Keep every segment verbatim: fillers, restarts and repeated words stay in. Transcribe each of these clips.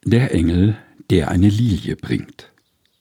Der Engel, der eine Lilie bringt.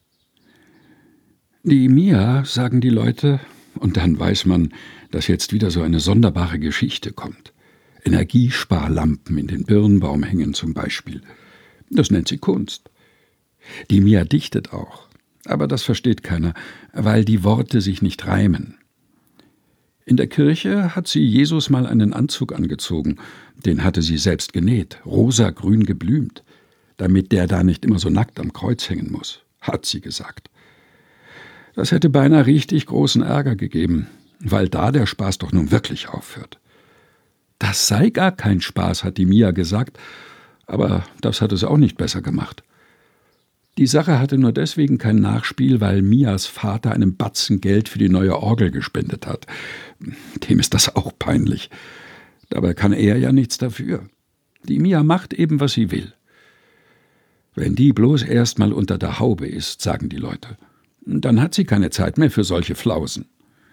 Die Mia, sagen die Leute, und dann weiß man, dass jetzt wieder so eine sonderbare Geschichte kommt. Energiesparlampen in den Birnbaum hängen zum Beispiel. Das nennt sie Kunst. Die Mia dichtet auch, aber das versteht keiner, weil die Worte sich nicht reimen. In der Kirche hat sie Jesus mal einen Anzug angezogen, den hatte sie selbst genäht, rosa-grün geblümt, damit der da nicht immer so nackt am Kreuz hängen muss, hat sie gesagt. Das hätte beinahe richtig großen Ärger gegeben, weil da der Spaß doch nun wirklich aufhört. Das sei gar kein Spaß, hat die Mia gesagt, aber das hat es auch nicht besser gemacht. Die Sache hatte nur deswegen kein Nachspiel, weil Mias Vater einen Batzen Geld für die neue Orgel gespendet hat. Dem ist das auch peinlich. Dabei kann er ja nichts dafür. Die Mia macht eben, was sie will. Wenn die bloß erst mal unter der Haube ist, sagen die Leute, dann hat sie keine Zeit mehr für solche Flausen.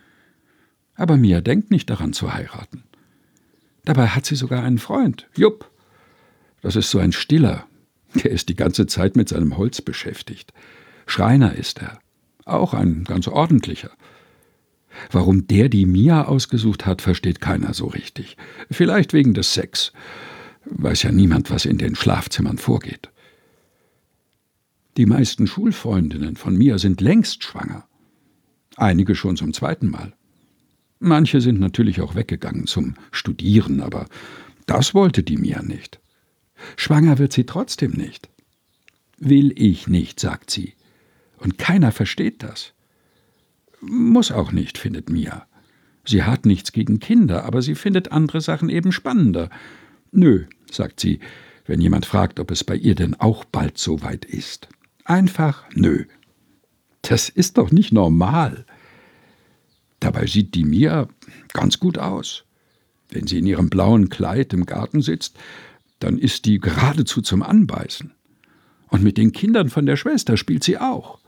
Aber Mia denkt nicht daran zu heiraten. Dabei hat sie sogar einen Freund, Jupp. Das ist so ein Stiller. Der ist die ganze Zeit mit seinem Holz beschäftigt. Schreiner ist er. Auch ein ganz ordentlicher. Warum der die Mia ausgesucht hat, versteht keiner so richtig. Vielleicht wegen des Sex. Weiß ja niemand, was in den Schlafzimmern vorgeht. Die meisten Schulfreundinnen von Mia sind längst schwanger. Einige schon zum zweiten Mal. Manche sind natürlich auch weggegangen zum Studieren, aber das wollte die Mia nicht. Schwanger wird sie trotzdem nicht. Will ich nicht, sagt sie. Und keiner versteht das. Muss auch nicht, findet Mia. Sie hat nichts gegen Kinder, aber sie findet andere Sachen eben spannender. Nö, sagt sie, wenn jemand fragt, ob es bei ihr denn auch bald so weit ist. Einfach nö. Das ist doch nicht normal. Dabei sieht die Mia ganz gut aus. Wenn sie in ihrem blauen Kleid im Garten sitzt, dann ist die geradezu zum Anbeißen. Und mit den Kindern von der Schwester spielt sie auch.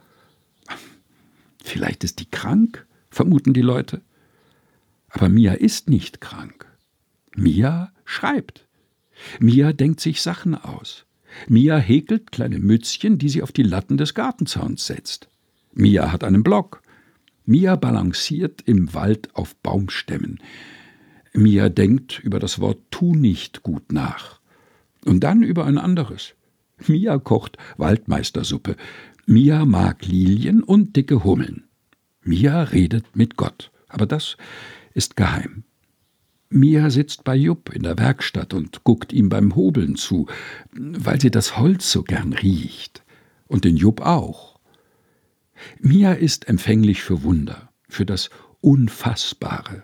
Vielleicht ist die krank, vermuten die Leute. Aber Mia ist nicht krank. Mia schreibt. Mia denkt sich Sachen aus. Mia häkelt kleine Mützchen, die sie auf die Latten des Gartenzauns setzt. Mia hat einen Block. Mia balanciert im Wald auf Baumstämmen. Mia denkt über das Wort tu nicht gut nach. Und dann über ein anderes. Mia kocht Waldmeistersuppe. Mia mag Lilien und dicke Hummeln. Mia redet mit Gott, aber das ist geheim. Mia sitzt bei Jupp in der Werkstatt und guckt ihm beim Hobeln zu, weil sie das Holz so gern riecht. Und den Jupp auch. Mia ist empfänglich für Wunder, für das Unfassbare.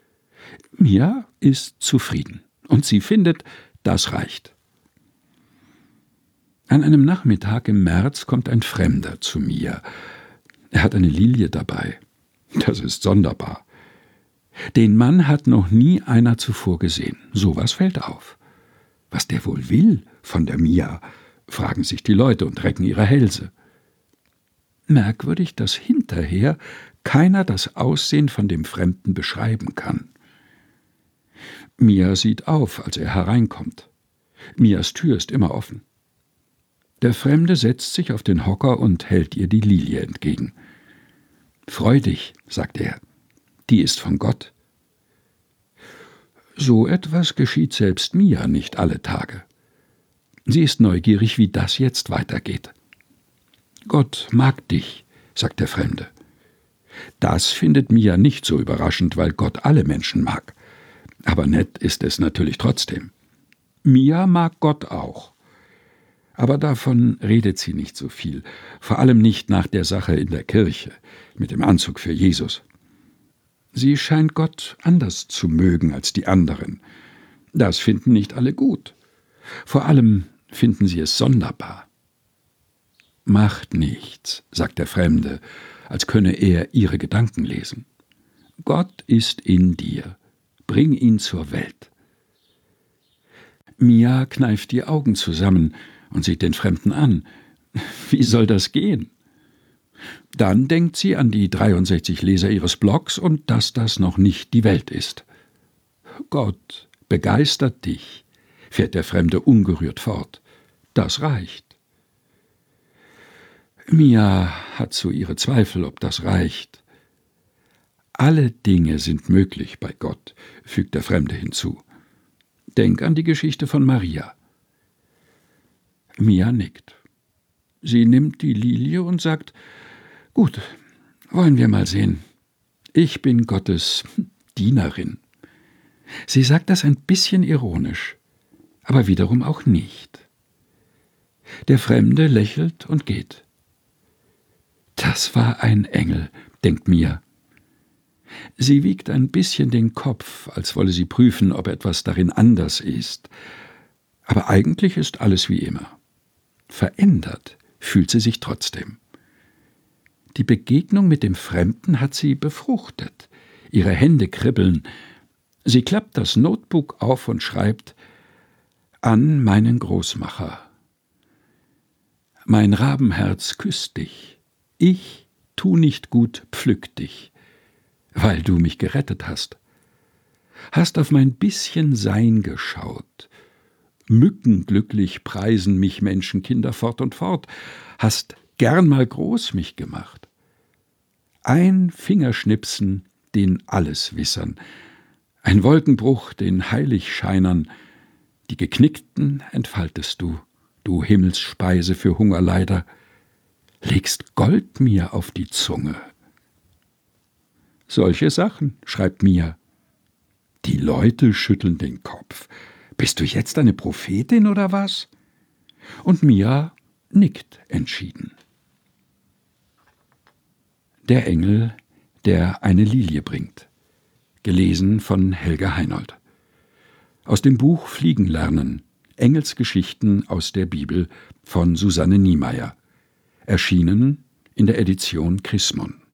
Mia ist zufrieden und sie findet, das reicht. An einem Nachmittag im März kommt ein Fremder zu Mia. Er hat eine Lilie dabei. Das ist sonderbar. Den Mann hat noch nie einer zuvor gesehen. Sowas fällt auf. Was der wohl will von der Mia, fragen sich die Leute und recken ihre Hälse. Merkwürdig, dass hinterher keiner das Aussehen von dem Fremden beschreiben kann. Mia sieht auf, als er hereinkommt. Mias Tür ist immer offen. Der Fremde setzt sich auf den Hocker und hält ihr die Lilie entgegen. »Freu dich«, sagt er, »die ist von Gott.« So etwas geschieht selbst Mia nicht alle Tage. Sie ist neugierig, wie das jetzt weitergeht. »Gott mag dich«, sagt der Fremde. Das findet Mia nicht so überraschend, weil Gott alle Menschen mag. Aber nett ist es natürlich trotzdem. Mia mag Gott auch. Aber davon redet sie nicht so viel, vor allem nicht nach der Sache in der Kirche, mit dem Anzug für Jesus. Sie scheint Gott anders zu mögen als die anderen. Das finden nicht alle gut. Vor allem finden sie es sonderbar. »Macht nichts«, sagt der Fremde, als könne er ihre Gedanken lesen. »Gott ist in dir. Bring ihn zur Welt.« Mia kneift die Augen zusammen und sieht den Fremden an. Wie soll das gehen? Dann denkt sie an die dreiundsechzig Leser ihres Blogs und dass das noch nicht die Welt ist. »Gott begeistert dich«, fährt der Fremde ungerührt fort. »Das reicht.« Mia hat so ihre Zweifel, ob das reicht. Alle Dinge sind möglich bei Gott, fügt der Fremde hinzu. Denk an die Geschichte von Maria. Mia nickt. Sie nimmt die Lilie und sagt, gut, wollen wir mal sehen. Ich bin Gottes Dienerin. Sie sagt das ein bisschen ironisch, aber wiederum auch nicht. Der Fremde lächelt und geht. Das war ein Engel, denkt Mia. Sie wiegt ein bisschen den Kopf, als wolle sie prüfen, ob etwas darin anders ist. Aber eigentlich ist alles wie immer. Verändert fühlt sie sich trotzdem. Die Begegnung mit dem Fremden hat sie befruchtet. Ihre Hände kribbeln. Sie klappt das Notebook auf und schreibt: An meinen Großmacher. Mein Rabenherz küsst dich. Ich tu nicht gut, pflück dich, weil du mich gerettet hast. Hast auf mein bisschen Sein geschaut. Mückenglücklich preisen mich Menschenkinder fort und fort. Hast gern mal groß mich gemacht. Ein Fingerschnipsen, den alles wissern. Ein Wolkenbruch, den Heiligscheinern. Die Geknickten entfaltest du, du Himmelsspeise für Hungerleider. Legst Gold mir auf die Zunge. Solche Sachen, schreibt Mia. Die Leute schütteln den Kopf. Bist du jetzt eine Prophetin oder was? Und Mia nickt entschieden. Der Engel, der eine Lilie bringt. Gelesen von Helga Heinold. Aus dem Buch Fliegen lernen. Engelsgeschichten aus der Bibel von Susanne Niemeyer. Erschienen in der Edition Chrismon.